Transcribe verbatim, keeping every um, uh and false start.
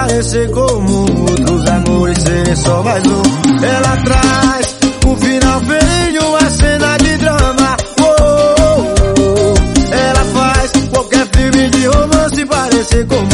parecer como outros amores, serem só mais um. Ela traz um final feliz, uma cena de drama. Oh, oh, oh. Ela faz qualquer filme de romance parecer como